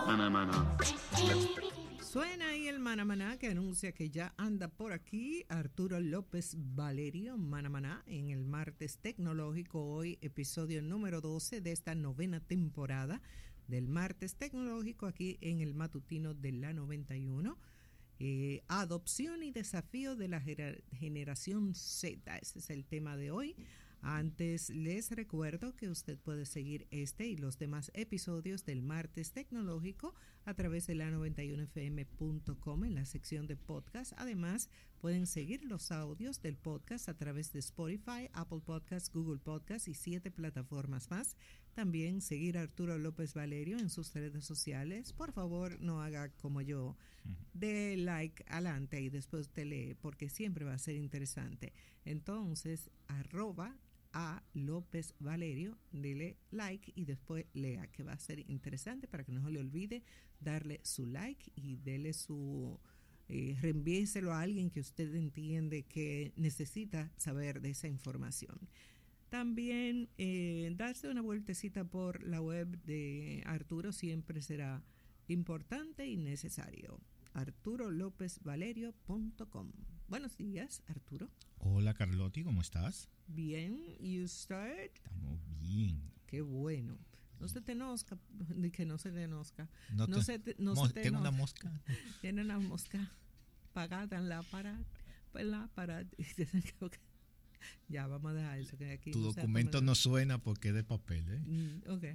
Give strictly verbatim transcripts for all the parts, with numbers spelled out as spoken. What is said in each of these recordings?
Maná Maná. Suena ahí el Maná Maná que anuncia que ya anda por aquí Arturo López Valerio, Maná Maná, en el martes tecnológico. Hoy episodio número doce de esta novena temporada del martes tecnológico aquí en el matutino de la noventa y uno. Eh, adopción y desafío de la generación Z, ese es el tema de hoy. Antes les recuerdo que usted puede seguir este y los demás episodios del martes tecnológico a través de la noventa y uno f m punto com en la sección de podcast. Además pueden seguir los audios del podcast a través de Spotify, Apple Podcasts, Google Podcasts y siete plataformas más. También seguir a Arturo López Valerio en sus redes sociales. Por favor, no haga como yo, de like adelante y después te lee, porque siempre va a ser interesante. Entonces, arroba a López Valerio, dele like y después lea, que va a ser interesante para que no se le olvide darle su like y dele su, eh, reenvíeselo a alguien que usted entiende que necesita saber de esa información. También eh, darse una vueltecita por la web de Arturo siempre será importante y necesario. arturo lópez valerio punto com. Buenos días, Arturo. Hola, Carlotti, ¿cómo estás? Bien, ¿y usted? Estamos bien. Qué bueno. No se te enoja, que no se te enoja. No, no te, se te, no mo, se te tengo enoja. una mosca. Tiene una mosca pagada en la pared. En la pared. Ya, vamos a dejar eso. Que aquí tu no documento no suena porque es de papel, ¿eh? Mm, ok.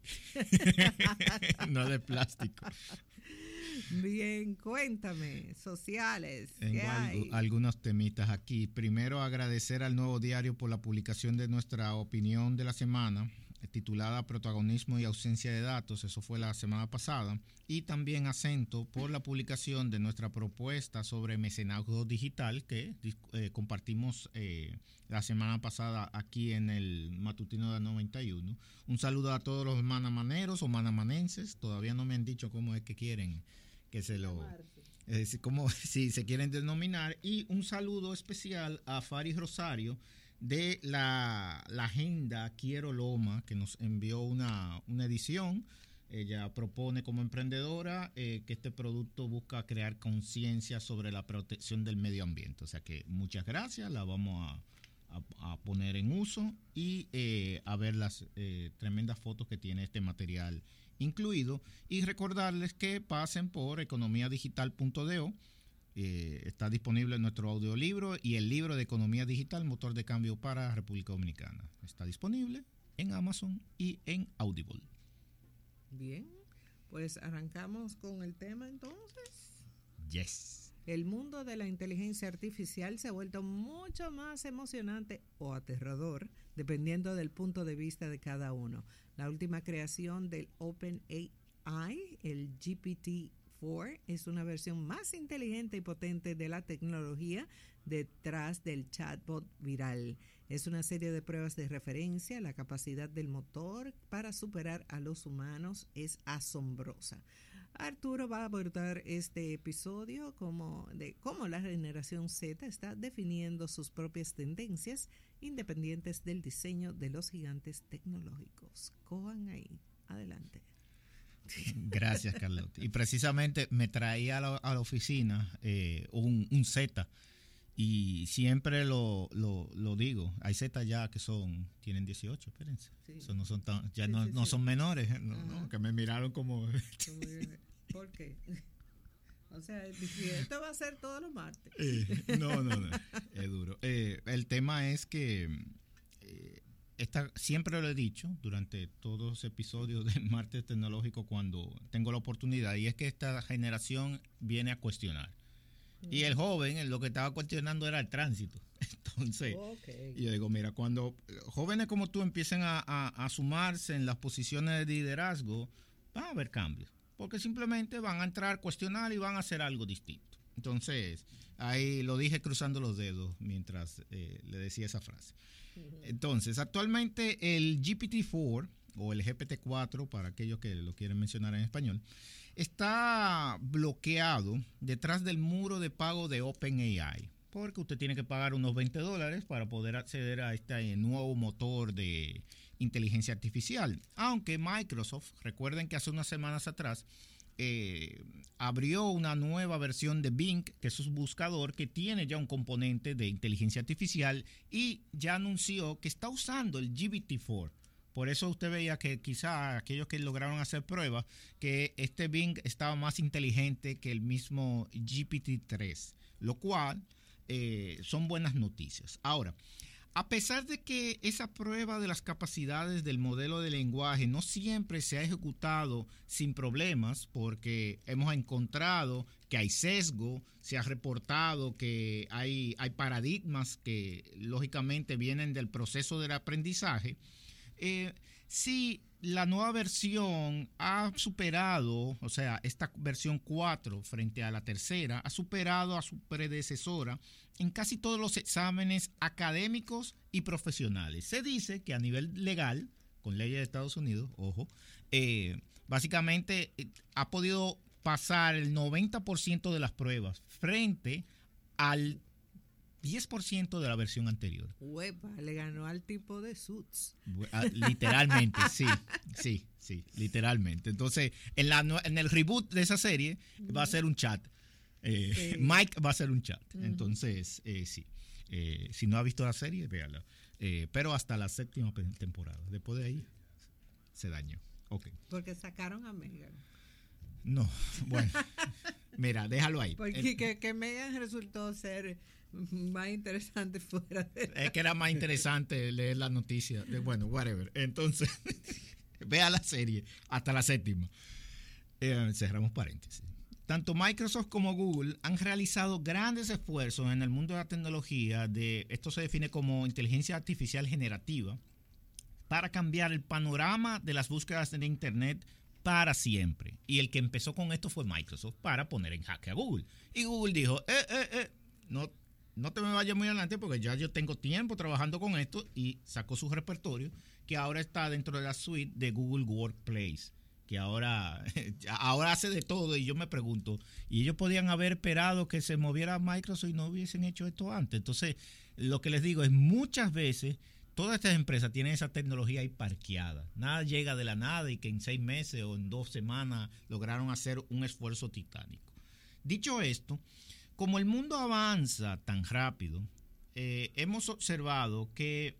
No de plástico. Bien, cuéntame, sociales. Tengo ¿qué hay? algo, algunos temitas aquí. Primero, agradecer al Nuevo Diario por la publicación de nuestra opinión de la semana, titulada Protagonismo y ausencia de datos. Eso fue la semana pasada. Y también Acento por la publicación de nuestra propuesta sobre mecenazgo digital que eh, compartimos eh, la semana pasada aquí en el matutino de la noventa y uno. Un saludo a todos los manamaneros o manamanenses. Todavía no me han dicho cómo es que quieren que se lo... Es como si se quieren denominar. Y un saludo especial a Faris Rosario de la, la agenda Quiero Loma, que nos envió una, una edición. Ella propone como emprendedora eh, que este producto busca crear conciencia sobre la protección del medio ambiente. O sea que muchas gracias, la vamos a, a, a poner en uso y eh, a ver las eh, tremendas fotos que tiene este material incluido. Y recordarles que pasen por economía digital punto do. Eh, está disponible en nuestro audiolibro y el libro de Economía Digital, Motor de Cambio para República Dominicana. Está disponible en Amazon y en Audible. Bien, pues arrancamos con el tema entonces. Yes. El mundo de la inteligencia artificial se ha vuelto mucho más emocionante o aterrador, dependiendo del punto de vista de cada uno. La última creación del OpenAI, el G P T cuatro, es una versión más inteligente y potente de la tecnología detrás del chatbot viral. Es una serie de pruebas de referencia. La capacidad del motor para superar a los humanos es asombrosa. Arturo va a abordar este episodio como de cómo la generación Z está definiendo sus propias tendencias independientes del diseño de los gigantes tecnológicos. Cojan ahí. Adelante. Gracias, Carlotti. Y precisamente me traía a la, a la oficina eh, un, un Z y siempre lo, lo, lo digo. Hay Z ya que son tienen dieciocho, espérense. Sí. Eso no son tan, ya sí, no, sí, no sí. son menores, no, no, que me miraron como... ¿Por qué? O sea, esto va a ser todos los martes. Eh, no, no, no, es duro. Eh, el tema es que... Eh, Esta, siempre lo he dicho durante todos los episodios del Martes Tecnológico cuando tengo la oportunidad, y es que esta generación viene a cuestionar. Mm. Y el joven lo que estaba cuestionando era el tránsito. Entonces, okay. Yo digo, mira, cuando jóvenes como tú empiecen a, a, a sumarse en las posiciones de liderazgo, va a haber cambios. Porque simplemente van a entrar, cuestionar y van a hacer algo distinto. Entonces, ahí lo dije cruzando los dedos mientras eh, le decía esa frase. Entonces, actualmente el G P T cuatro o el G P T cuatro, para aquellos que lo quieren mencionar en español, está bloqueado detrás del muro de pago de OpenAI, porque usted tiene que pagar unos veinte dólares para poder acceder a este nuevo motor de inteligencia artificial. Aunque Microsoft, recuerden que hace unas semanas atrás eh, abrió una nueva versión de Bing, que es un buscador que tiene ya un componente de inteligencia artificial y ya anunció que está usando el G P T cuatro. Por eso usted veía que quizá aquellos que lograron hacer pruebas, que este Bing estaba más inteligente que el mismo G P T tres, lo cual eh, son buenas noticias. Ahora, a pesar de que esa prueba de las capacidades del modelo de lenguaje no siempre se ha ejecutado sin problemas, porque hemos encontrado que hay sesgo, se ha reportado que hay, hay paradigmas que lógicamente vienen del proceso del aprendizaje, eh, sí, la nueva versión ha superado, o sea, esta versión cuatro frente a la tercera, ha superado a su predecesora en casi todos los exámenes académicos y profesionales. Se dice que a nivel legal, con leyes de Estados Unidos, ojo, eh, básicamente eh, ha podido pasar el noventa por ciento de las pruebas frente al diez por ciento de la versión anterior. Huepa, le ganó al tipo de Suits. Literalmente, sí, sí, sí, literalmente. Entonces, en, la, en el reboot de esa serie uh-huh. va a ser un chat. Eh, sí. Mike va a ser un chat. Uh-huh. Entonces, eh, sí. Eh, si no ha visto la serie, véala. Eh, pero hasta la séptima temporada. Después de ahí, se dañó. Okay. Porque sacaron a Megan. No, bueno. Mira, déjalo ahí. Porque eh, que, que Megan resultó ser más interesante fuera de la... Es que era más interesante leer la noticia de, bueno, whatever. Entonces, vea la serie hasta la séptima. Eh, cerramos paréntesis. Tanto Microsoft como Google han realizado grandes esfuerzos en el mundo de la tecnología. De, esto se define como inteligencia artificial generativa para cambiar el panorama de las búsquedas de Internet para siempre. Y el que empezó con esto fue Microsoft para poner en jaque a Google. Y Google dijo, eh, eh, eh, no No te me vayas muy adelante porque ya yo tengo tiempo trabajando con esto, y sacó su repertorio que ahora está dentro de la suite de Google Workplace, que ahora, ahora hace de todo. Y yo me pregunto, ¿y ellos podían haber esperado que se moviera Microsoft y no hubiesen hecho esto antes? Entonces, lo que les digo es, muchas veces todas estas empresas tienen esa tecnología ahí parqueada. Nada llega de la nada y que en seis meses o en dos semanas lograron hacer un esfuerzo titánico. Dicho esto, como el mundo avanza tan rápido, eh, hemos observado que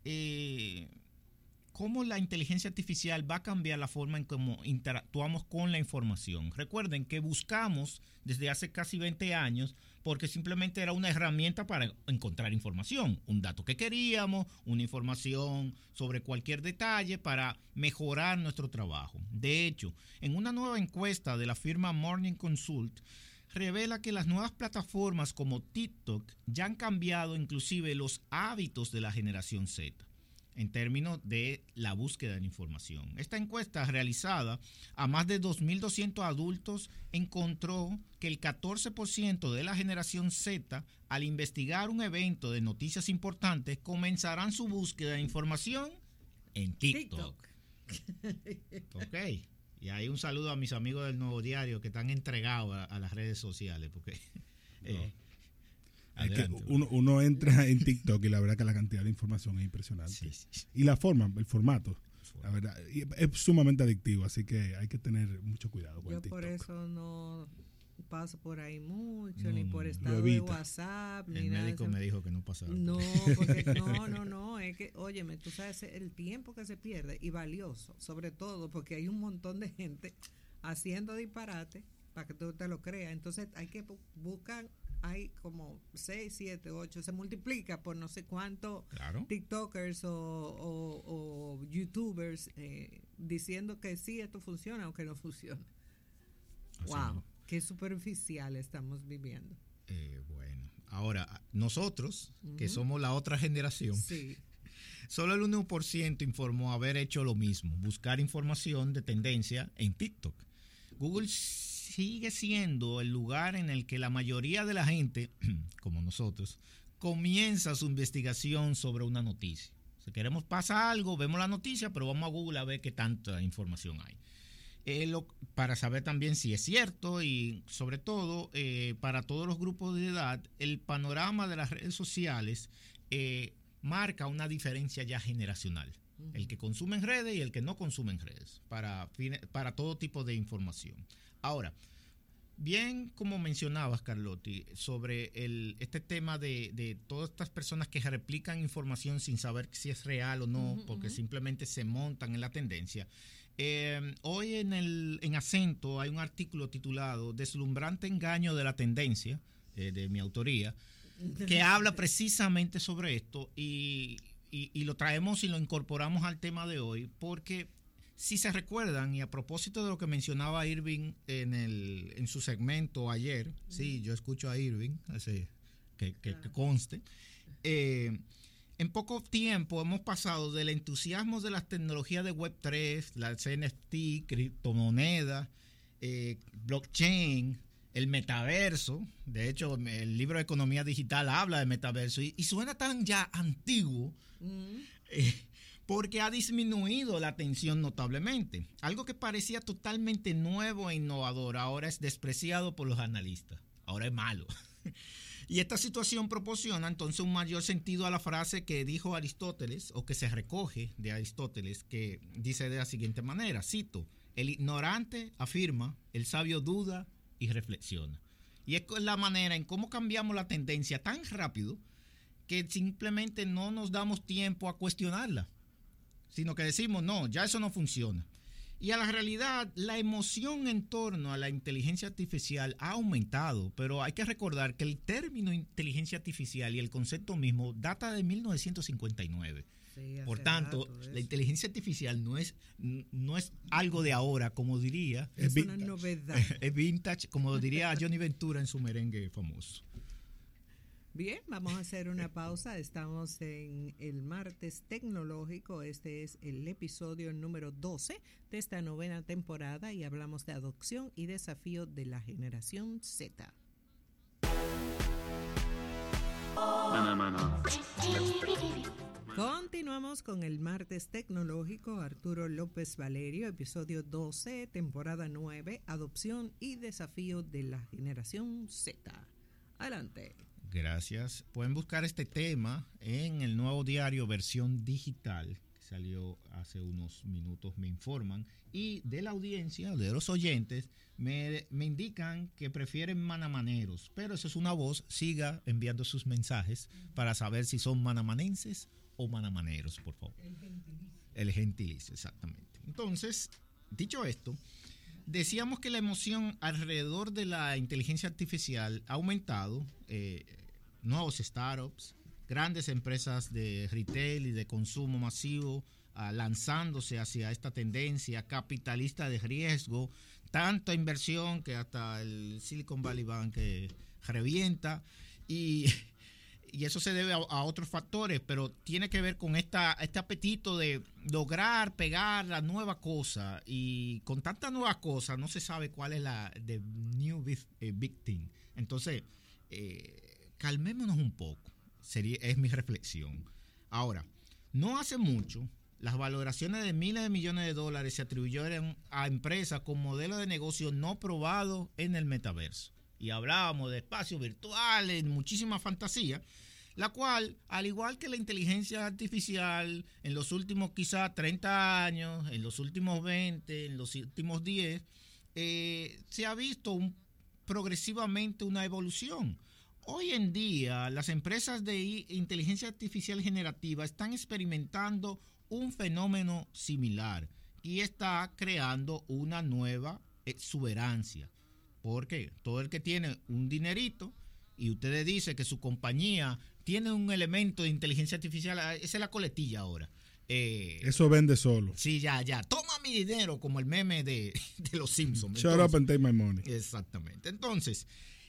eh, cómo la inteligencia artificial va a cambiar la forma en cómo interactuamos con la información. Recuerden que buscamos desde hace casi veinte años porque simplemente era una herramienta para encontrar información, un dato que queríamos, una información sobre cualquier detalle para mejorar nuestro trabajo. De hecho, en una nueva encuesta de la firma Morning Consult, revela que las nuevas plataformas como TikTok ya han cambiado inclusive los hábitos de la generación Z en términos de la búsqueda de información. Esta encuesta realizada a más de dos mil doscientos adultos encontró que el catorce por ciento de la generación Z, al investigar un evento de noticias importantes, comenzarán su búsqueda de información en TikTok. TikTok. Ok. Y ahí un saludo a mis amigos del Nuevo Diario que están entregados a, a las redes sociales, porque eh, no. es que uno, uno entra en TikTok y la verdad que la cantidad de información es impresionante. Sí, sí. Y la forma, el formato, la verdad, es sumamente adictivo, así que hay que tener mucho cuidado con Yo el TikTok. Por eso no paso por ahí mucho, no, ni por no, estado de WhatsApp, ni el nada. El médico me dijo que no pasaba. No, porque no, no, no, es que, óyeme, tú sabes el tiempo que se pierde, y valioso, sobre todo porque hay un montón de gente haciendo disparate para que tú te lo creas. Entonces hay que buscar, hay como seis, siete, ocho, se multiplica por no sé cuántos claro. TikTokers o, o, o YouTubers eh, diciendo que sí, esto funciona o que no funciona. Así wow. No. Qué superficial estamos viviendo. Eh, bueno, ahora nosotros, uh-huh. que somos la otra generación, sí. solo el uno por ciento informó haber hecho lo mismo, buscar información de tendencia en TikTok. Google sigue siendo el lugar en el que la mayoría de la gente, como nosotros, comienza su investigación sobre una noticia. Si queremos pasar algo, vemos la noticia, pero vamos a Google a ver qué tanta información hay. Eh, lo, para saber también si es cierto, y sobre todo eh, para todos los grupos de edad, el panorama de las redes sociales eh, marca una diferencia ya generacional. Uh-huh. El que consume en redes y el que no consume en redes, para, para todo tipo de información. Ahora, bien como mencionabas, Carlotti, sobre el, este tema de, de todas estas personas que replican información sin saber si es real o no, uh-huh, porque uh-huh. simplemente se montan en la tendencia. Eh, hoy en, el, en Acento hay un artículo titulado Deslumbrante engaño de la tendencia, eh, de mi autoría, que habla precisamente sobre esto y, y, y lo traemos y lo incorporamos al tema de hoy porque si se recuerdan, y a propósito de lo que mencionaba Irving en, el, en su segmento ayer, mm. sí, yo escucho a Irving, así, que, que, que conste, eh, en poco tiempo hemos pasado del entusiasmo de las tecnologías de web tres, las N F T, criptomonedas, eh, blockchain, el metaverso. De hecho, el libro de Economía Digital habla de metaverso y, y suena tan ya antiguo mm. eh, porque ha disminuido la atención notablemente. Algo que parecía totalmente nuevo e innovador ahora es despreciado por los analistas. Ahora es malo. Y esta situación proporciona entonces un mayor sentido a la frase que dijo Aristóteles, o que se recoge de Aristóteles, que dice de la siguiente manera, cito, el ignorante afirma, el sabio duda y reflexiona. Y es la manera en cómo cambiamos la tendencia tan rápido que simplemente no nos damos tiempo a cuestionarla, sino que decimos, no, ya eso no funciona. Y a la realidad, la emoción en torno a la inteligencia artificial ha aumentado, pero hay que recordar que el término inteligencia artificial y el concepto mismo data de mil novecientos cincuenta y nueve. Sí, por tanto, la inteligencia artificial no es, no es algo de ahora, como diría. Es una novedad. Es vintage, como diría Johnny Ventura en su merengue famoso. Bien, vamos a hacer una pausa. Estamos en el martes tecnológico. Este es el episodio número doce de esta novena temporada y hablamos de adopción y desafío de la generación Z. Continuamos con el martes tecnológico. Arturo López Valerio, episodio doce, temporada nueve, adopción y desafío de la generación Z. Adelante. Gracias. Pueden buscar este tema en el Nuevo Diario versión digital, que salió hace unos minutos, me informan, y de la audiencia, de los oyentes, me, me indican que prefieren manamaneros, pero eso es una voz, siga enviando sus mensajes para saber si son manamanenses o manamaneros, por favor. El gentilicio. El gentilicio, exactamente. Entonces, dicho esto, decíamos que la emoción alrededor de la inteligencia artificial ha aumentado, eh, nuevos startups, grandes empresas de retail y de consumo masivo uh, lanzándose hacia esta tendencia capitalista de riesgo, tanta inversión que hasta el Silicon Valley Bank eh, revienta y, y eso se debe a, a otros factores, pero tiene que ver con esta, este apetito de lograr pegar la nueva cosa y con tanta nueva cosa no se sabe cuál es la the new big, eh, big thing. Entonces, eh, calmémonos un poco, sería, es mi reflexión. Ahora, no hace mucho, las valoraciones de miles de millones de dólares se atribuyeron a empresas con modelos de negocio no probados en el metaverso. Y hablábamos de espacios virtuales, muchísima fantasía, la cual, al igual que la inteligencia artificial, en los últimos quizás treinta años, en los últimos veinte, en los últimos diez, eh, se ha visto un, progresivamente una evolución. Hoy en día, las empresas de inteligencia artificial generativa están experimentando un fenómeno similar y está creando una nueva exuberancia. Porque todo el que tiene un dinerito y ustedes dicen que su compañía tiene un elemento de inteligencia artificial, esa es la coletilla ahora. Eh, Eso vende solo. Sí, ya, ya. Toma mi dinero, como el meme de, de los Simpsons. Shut Entonces, up and take my money. Exactamente. Entonces,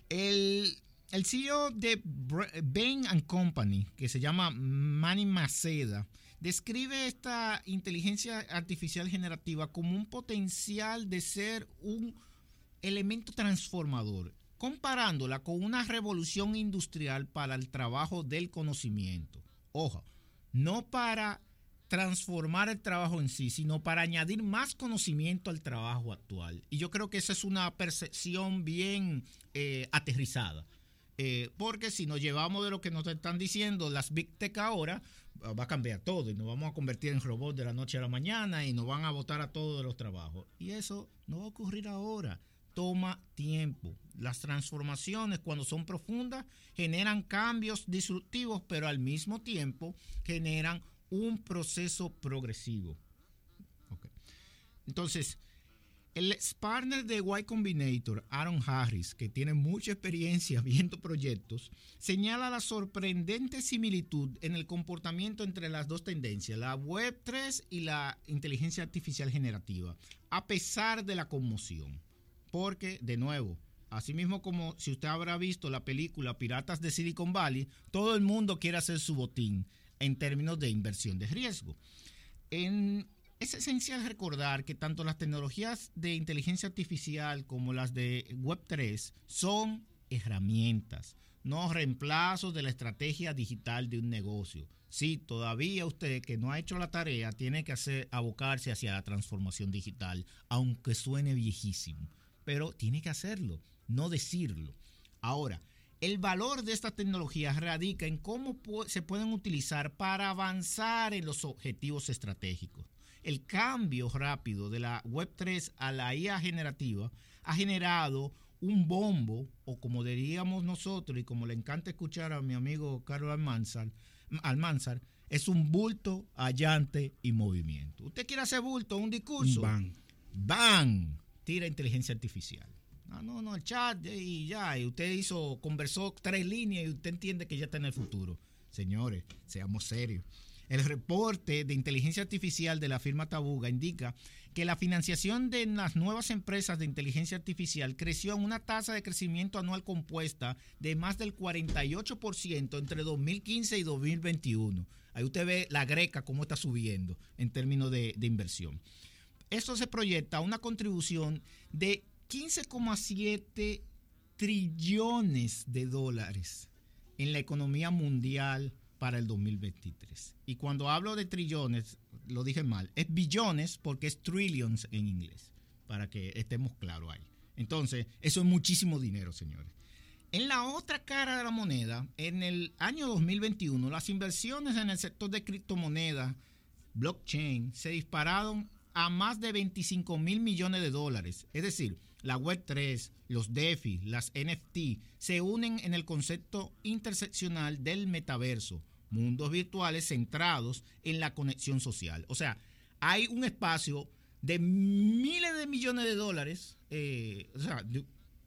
el... El C E O de Bain and Company, que se llama Manny Maceda, describe esta inteligencia artificial generativa como un potencial de ser un elemento transformador, comparándola con una revolución industrial para el trabajo del conocimiento. Ojo, no para transformar el trabajo en sí, sino para añadir más conocimiento al trabajo actual. Y yo creo que esa es una percepción bien eh, aterrizada. Eh, porque si nos llevamos de lo que nos están diciendo las Big Tech ahora, va a cambiar todo y nos vamos a convertir en robots de la noche a la mañana y nos van a botar a todos de los trabajos. Y eso no va a ocurrir ahora. Toma tiempo. Las transformaciones, cuando son profundas, generan cambios disruptivos, pero al mismo tiempo generan un proceso progresivo. Okay. Entonces, el ex partner de Y Combinator, Aaron Harris, que tiene mucha experiencia viendo proyectos, señala la sorprendente similitud en el comportamiento entre las dos tendencias, la web tres y la inteligencia artificial generativa, a pesar de la conmoción. Porque, de nuevo, así mismo como si usted habrá visto la película Piratas de Silicon Valley, todo el mundo quiere hacer su botín en términos de inversión de riesgo. En, es esencial recordar que tanto las tecnologías de inteligencia artificial como las de web tres son herramientas, no reemplazos de la estrategia digital de un negocio. Sí, todavía usted que no ha hecho la tarea tiene que hacer, abocarse hacia la transformación digital, aunque suene viejísimo. Pero tiene que hacerlo, no decirlo. Ahora, el valor de estas tecnologías radica en cómo se pueden utilizar para avanzar en los objetivos estratégicos. El cambio rápido de la web tres a la I A generativa ha generado un bombo, o como diríamos nosotros, y como le encanta escuchar a mi amigo Carlos Almanzar, Almanzar es un bulto hallante y movimiento. Usted quiere hacer bulto, un discurso. Bang. Bang. Tira inteligencia artificial. No, no, no, el chat y ya, y usted hizo, conversó tres líneas y usted entiende que ya está en el futuro. Señores, seamos serios. El reporte de inteligencia artificial de la firma Tabuga indica que la financiación de las nuevas empresas de inteligencia artificial creció en una tasa de crecimiento anual compuesta de más del cuarenta y ocho por ciento entre dos mil quince y dos mil veintiuno. Ahí usted ve la greca cómo está subiendo en términos de, de inversión. Esto se proyecta a una contribución de quince coma siete trillones de dólares en la economía mundial para el dos mil veintitrés. Y cuando hablo de trillones, lo dije mal, es billones porque es trillions en inglés, para que estemos claros ahí. Entonces, eso es muchísimo dinero, señores. En la otra cara de la moneda, en el año dos mil veintiuno, las inversiones en el sector de criptomonedas, blockchain, se dispararon a más de veinticinco mil millones de dólares. Es decir, la web tres, los DeFi, las N F T se unen en el concepto interseccional del metaverso, mundos virtuales centrados en la conexión social. O sea, hay un espacio de miles de millones de dólares, eh, o sea, de,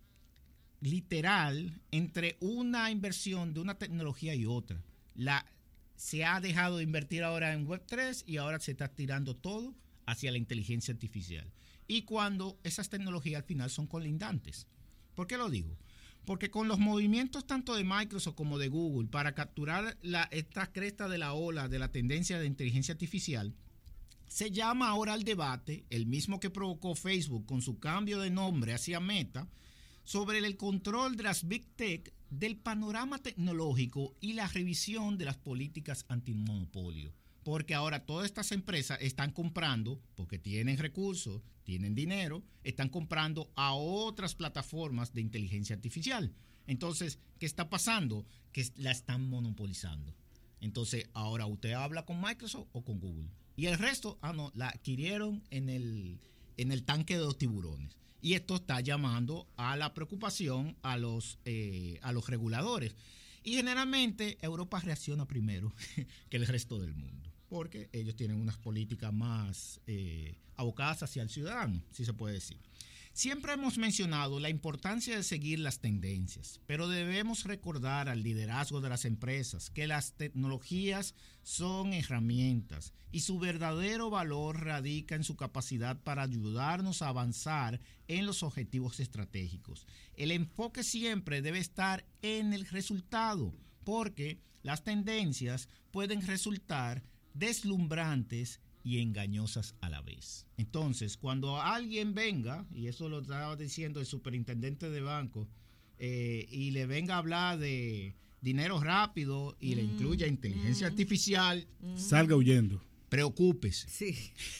literal, entre una inversión de una tecnología y otra. La, se ha dejado de invertir ahora en web tres y ahora se está tirando todo hacia la inteligencia artificial. Y cuando esas tecnologías al final son colindantes. ¿Por qué lo digo? Porque con los movimientos tanto de Microsoft como de Google para capturar la, esta cresta de la ola de la tendencia de inteligencia artificial, se llama ahora al debate, el mismo que provocó Facebook con su cambio de nombre hacia Meta, sobre el control de las Big Tech, del panorama tecnológico y la revisión de las políticas antimonopolio. Porque ahora todas estas empresas están comprando, porque tienen recursos, tienen dinero, están comprando a otras plataformas de inteligencia artificial. Entonces, ¿qué está pasando? Que la están monopolizando. Entonces, ahora usted habla con Microsoft o con Google. Y el resto, ah, no, la adquirieron en el, en el tanque de los tiburones. Y esto está llamando a la preocupación a los, eh, a los reguladores. Y generalmente Europa reacciona primero que el resto del mundo, porque ellos tienen unas políticas más eh, abocadas hacia el ciudadano, si se puede decir. Siempre hemos mencionado la importancia de seguir las tendencias, pero debemos recordar al liderazgo de las empresas que las tecnologías son herramientas y su verdadero valor radica en su capacidad para ayudarnos a avanzar en los objetivos estratégicos. El enfoque siempre debe estar en el resultado, porque las tendencias pueden resultar deslumbrantes y engañosas a la vez. Entonces, cuando alguien venga, y eso lo estaba diciendo el superintendente de banco, eh, y le venga a hablar de dinero rápido y mm, le incluya inteligencia mm, artificial, mm. salga huyendo. Preocúpese. Sí.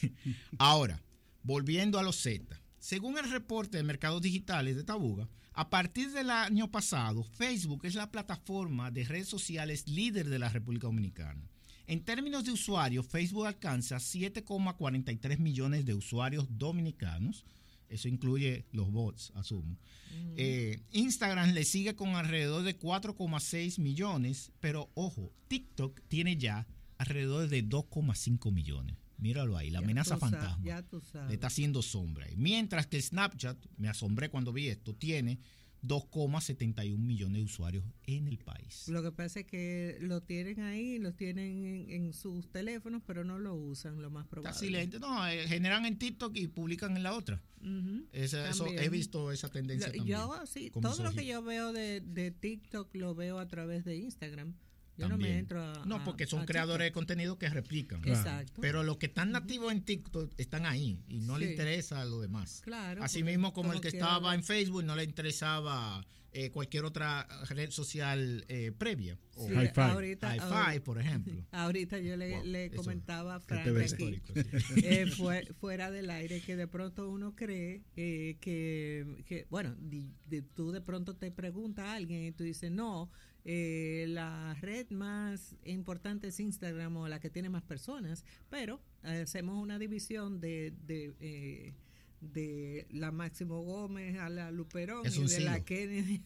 Ahora, volviendo a los Z. Según el reporte de mercados digitales de Tabuga, a partir del año pasado, Facebook es la plataforma de redes sociales líder de la República Dominicana. En términos de usuarios, Facebook alcanza siete coma cuarenta y tres millones de usuarios dominicanos. Eso incluye los bots, asumo. Uh-huh. Eh, Instagram le sigue con alrededor de cuatro coma seis millones, pero ojo, TikTok tiene ya alrededor de dos coma cinco millones. Míralo ahí, la ya amenaza fantasma. Ya tú sabes. Le está haciendo sombra. Mientras que Snapchat, me asombré cuando vi esto, tiene dos coma setenta y un millones de usuarios en el país. Lo que pasa es que lo tienen ahí, lo tienen en, en sus teléfonos, pero no lo usan, lo más probable. Está silente. No, eh, generan en TikTok y publican en la otra. Uh-huh. Esa, eso, he visto esa tendencia lo, también. Yo, sí, todo lo que yo veo de, de TikTok lo veo a través de Instagram. Yo también. no me entro a... No, porque son a creadores TikTok. De contenido que replican. Exacto. Pero los que están nativos en TikTok están ahí y no sí. les interesa lo demás. Claro. Así mismo como, como el que estaba ver. en Facebook no le interesaba eh, cualquier otra red social eh, previa. O sí, Hi-Fi, ahorita, Hi-Fi ahorita, por ejemplo. Ahorita yo le, wow, le comentaba a Frank aquí, eh, fue, fuera del aire, que de pronto uno cree eh, que, que, bueno, de, de, tú de pronto te pregunta a alguien y tú dices, no, Eh, la red más importante es Instagram o la que tiene más personas, pero eh, hacemos una división de de, eh, de la Máximo Gómez a la Luperón es y de silo. la Kennedy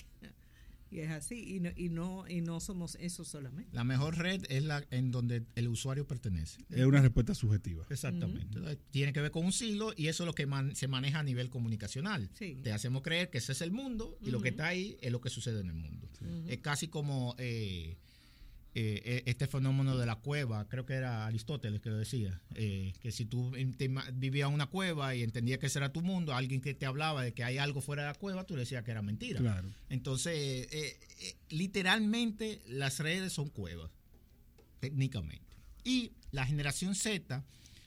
y es así y no, y no y no somos eso solamente. La mejor red es la en donde el usuario pertenece. Es una respuesta subjetiva. Exactamente. Uh-huh. Tiene que ver con un silo y eso es lo que man, se maneja a nivel comunicacional. Sí. Te hacemos creer que ese es el mundo y uh-huh. lo que está ahí es lo que sucede en el mundo. Sí. Uh-huh. Es casi como eh, eh, este fenómeno de la cueva, creo que era Aristóteles que lo decía, eh, que si tú vivías en una cueva y entendías que ese era tu mundo, alguien que te hablaba de que hay algo fuera de la cueva, tú le decías que era mentira. Claro. Entonces, eh, eh, literalmente las redes son cuevas, técnicamente. Y la generación Z,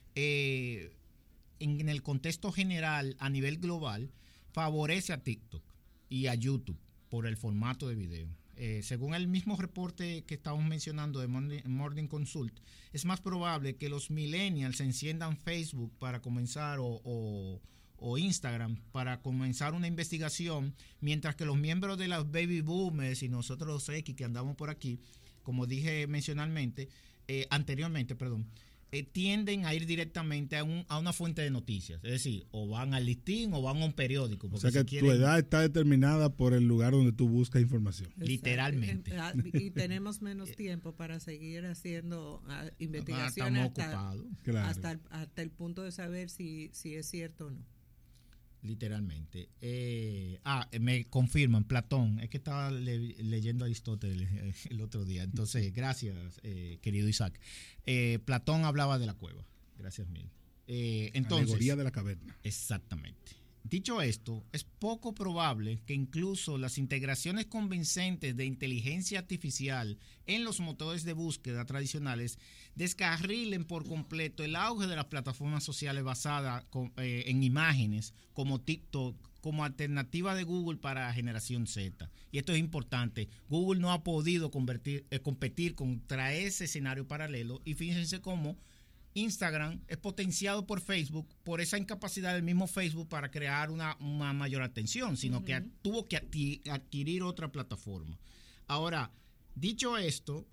eh, en, en el contexto general, a nivel global, favorece a TikTok y a YouTube por el formato de video. Eh, según el mismo reporte que estábamos mencionando de Morning, Morning Consult, es más probable que los millennials enciendan Facebook para comenzar o, o, o Instagram para comenzar una investigación, mientras que los miembros de los baby boomers y nosotros los X que andamos por aquí, como dije mencionalmente, eh, anteriormente, perdón, eh, tienden a ir directamente a, un, a una fuente de noticias, es decir, o van al listín o van a un periódico. O sea que si tu quieren, edad está determinada por el lugar donde tú buscas información. Exacto. Literalmente. Y tenemos menos tiempo para seguir haciendo uh, investigaciones ah, hasta, claro. hasta, hasta el punto de saber si, si es cierto o no. Literalmente. Eh, ah, me confirman, Platón, es que estaba le, leyendo a Aristóteles el otro día. Entonces, gracias, eh, querido Isaac. Eh, Platón hablaba de la cueva. Gracias mil. Eh, entonces, alegoría de la caverna. Exactamente. Dicho esto, es poco probable que incluso las integraciones convincentes de inteligencia artificial en los motores de búsqueda tradicionales descarrilen por completo el auge de las plataformas sociales basadas con, eh, en imágenes como TikTok como alternativa de Google para la generación Z. Y esto es importante. Google no ha podido convertir, eh, competir contra ese escenario paralelo y fíjense cómo Instagram es potenciado por Facebook por esa incapacidad del mismo Facebook para crear una, una mayor atención, sino uh-huh. que tuvo que adquirir otra plataforma. Ahora, dicho esto,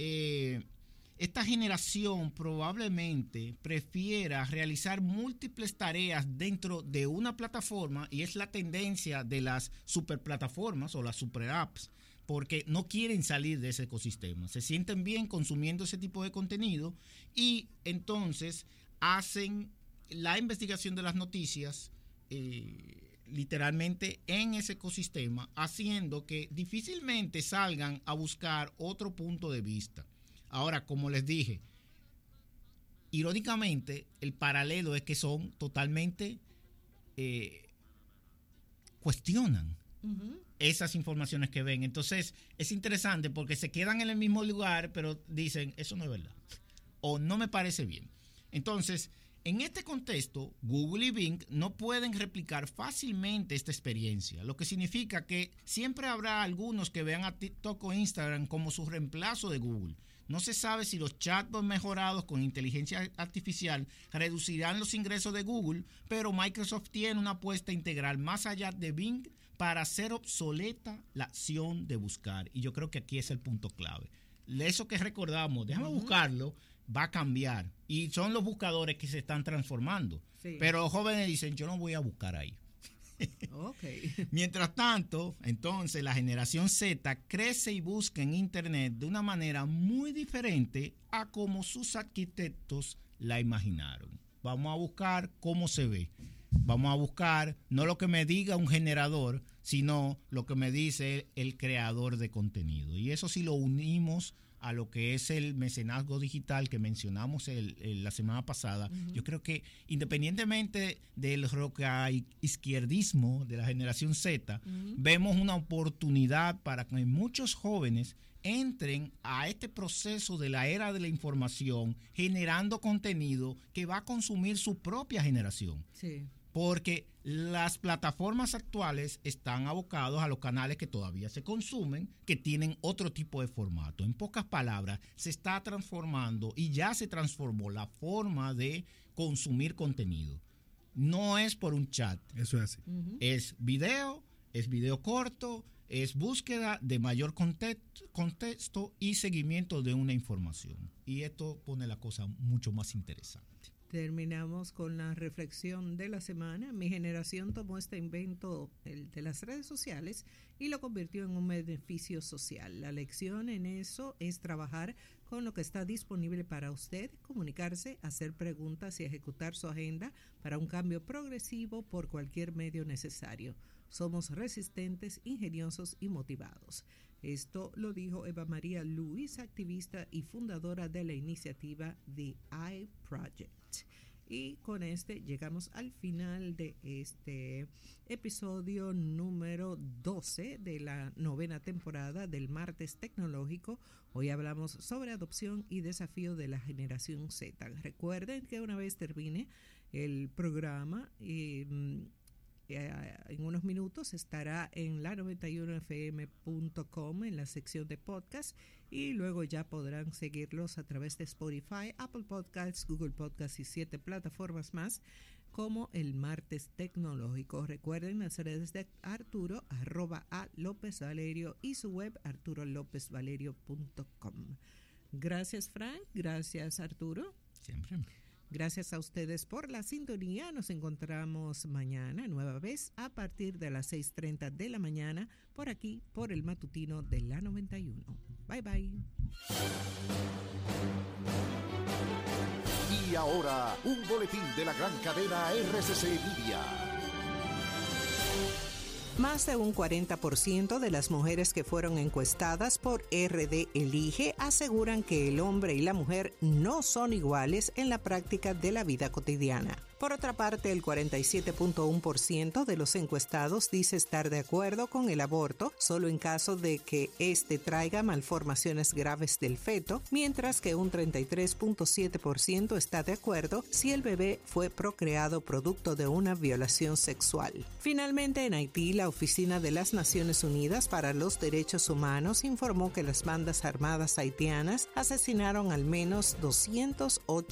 eh, esta generación probablemente prefiera realizar múltiples tareas dentro de una plataforma y es la tendencia de las superplataformas o las super apps, porque no quieren salir de ese ecosistema, se sienten bien consumiendo ese tipo de contenido y entonces hacen la investigación de las noticias eh, literalmente en ese ecosistema, haciendo que difícilmente salgan a buscar otro punto de vista. Ahora, como les dije, irónicamente, el paralelo es que son totalmente eh, cuestionan uh-huh. esas informaciones que ven. Entonces, es interesante porque se quedan en el mismo lugar, pero dicen, eso no es verdad, o no me parece bien. Entonces, en este contexto, Google y Bing no pueden replicar fácilmente esta experiencia, lo que significa que siempre habrá algunos que vean a TikTok o Instagram como su reemplazo de Google. No se sabe si los chatbots mejorados con inteligencia artificial reducirán los ingresos de Google, pero Microsoft tiene una apuesta integral más allá de Bing para hacer obsoleta la acción de buscar. Y yo creo que aquí es el punto clave. eso que recordamos, déjame uh-huh. buscarlo, va a cambiar. Y son los buscadores que se están transformando. Sí. Pero los jóvenes dicen, yo no voy a buscar ahí. Okay. Mientras tanto, entonces la generación Z crece y busca en Internet de una manera muy diferente a como sus arquitectos la imaginaron. Vamos a buscar cómo se ve. Vamos a buscar no lo que me diga un generador, sino lo que me dice el creador de contenido. Y eso sí lo unimos a lo que es el mecenazgo digital que mencionamos el, el, la semana pasada. Uh-huh. Yo creo que independientemente del izquierdismo de la generación Z, uh-huh. vemos una oportunidad para que muchos jóvenes entren a este proceso de la era de la información generando contenido que va a consumir su propia generación. Sí. Porque las plataformas actuales están abocados a los canales que todavía se consumen, que tienen otro tipo de formato. En pocas palabras, se está transformando y ya se transformó la forma de consumir contenido. No es por un chat. Eso es así. Uh-huh. Es video, es video corto, es búsqueda de mayor contexto, contexto y seguimiento de una información. Y esto pone la cosa mucho más interesante. Terminamos con la reflexión de la semana. Mi generación tomó este invento, el de las redes sociales, y lo convirtió en un beneficio social. La lección en eso es trabajar con lo que está disponible para usted, comunicarse, hacer preguntas y ejecutar su agenda para un cambio progresivo por cualquier medio necesario. Somos resistentes, ingeniosos y motivados. Esto lo dijo Eva María Luis, activista y fundadora de la iniciativa The I Project. Y con este llegamos al final de este episodio número doce de la novena temporada del Martes Tecnológico. Hoy hablamos sobre adopción y desafío de la generación Z. Recuerden que una vez termine el programa, eh, en unos minutos estará en la noventa y uno f m punto com en la sección de podcast, y luego ya podrán seguirlos a través de Spotify, Apple Podcasts, Google Podcasts y siete plataformas más como el Martes Tecnológico. Recuerden las redes de Arturo, arroba a López Valerio, y su web arturo lópez valerio punto com. Gracias, Frank. Gracias, Arturo. Siempre. Gracias a ustedes por la sintonía. Nos encontramos mañana, nueva vez, a partir de las seis treinta de la mañana, por aquí, por el matutino de la noventa y uno. Bye, bye. Y ahora, un boletín de la gran cadena R C C Media. Más de un cuarenta por ciento de las mujeres que fueron encuestadas por R D Elige aseguran que el hombre y la mujer no son iguales en la práctica de la vida cotidiana. Por otra parte, el cuarenta y siete punto uno por ciento de los encuestados dice estar de acuerdo con el aborto solo en caso de que éste traiga malformaciones graves del feto, mientras que un treinta y tres punto siete por ciento está de acuerdo si el bebé fue procreado producto de una violación sexual. Finalmente, en Haití, la Oficina de las Naciones Unidas para los Derechos Humanos informó que las bandas armadas haitianas asesinaron al menos doscientos ocho